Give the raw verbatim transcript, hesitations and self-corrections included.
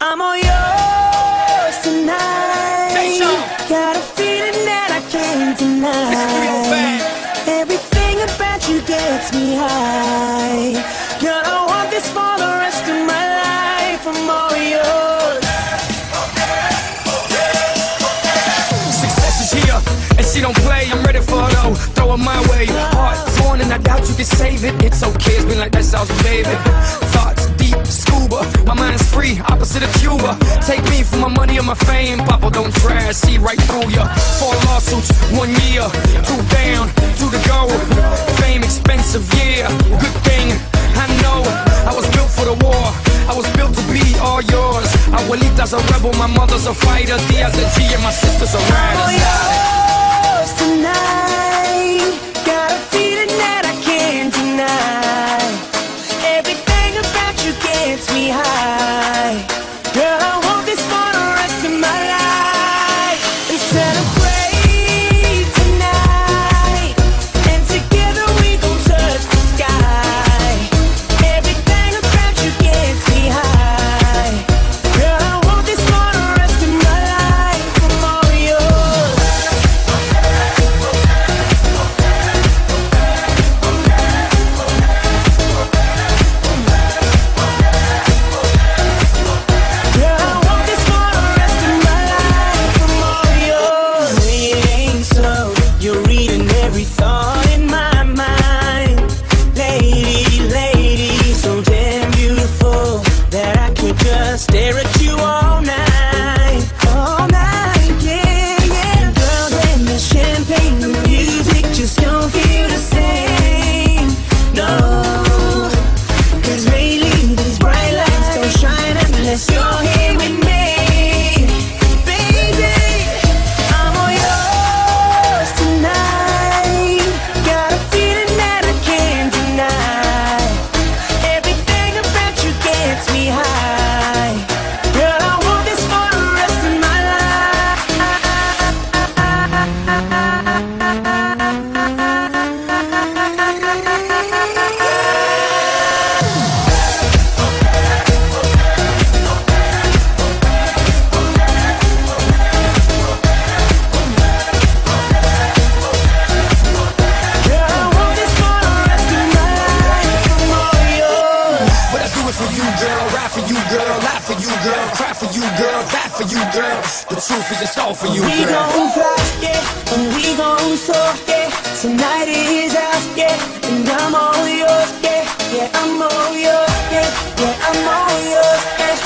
I'm all yours tonight. Got a feeling that I can't deny. Everything about you gets me high. Girl, I want this for the rest of my life. I'm all yours. Success is here, and she don't play. I'm ready for her though. Throw it my way. Heart torn, and I doubt you can save it. It's okay, it's been like that since I was a baby. Thoughts deep, scuba. My mind's free, opposite of Cuba. Take me for my money and my fame. Papa, don't try, see right through ya. Four lawsuits, one year. Two down, two to go. Fame expensive, yeah. Good thing, I know. I was built for the war. I was built to be all yours. Abuelita's a rebel, my mother's a fighter. Diaz a G and my sister's a rider. I'm all yours tonight. Got a feeling that I can't deny. Everything about you gets me high. Girl, I want this for the rest of my life. And celebrate tonight, and together we gon' touch the sky. Everything about you gets me high. Girl, I want this for the rest of my life. I'm all yours. Girl, I want this for the rest of my life. I'm all yours. It ain't so. You're reading every thought in my mind. Lady, lady, so damn beautiful that I could just stare at you all night. All night, yeah, yeah. Girls and the champagne, the music just don't feel the same. No, 'cause lately these bright lights don't shine unless you're here with me. Baby, I'm all yours tonight. Got a feeling that I can't deny. Everything about you gets me high. Girl, I want this for the rest of my life. Girl, I want this for the rest of my life. I'm all yours. But I do it for you, girl. Rap for you, girl. Laugh for you, girl. Cry for you, girl. That for you, girl. The truth is it's all for you, We girl. gon' fly, yeah, and we gon' soar, yeah. Tonight is ours, yeah, and I'm all yours, yeah, yeah, I'm all yours, yeah, yeah, I'm all yours, yeah.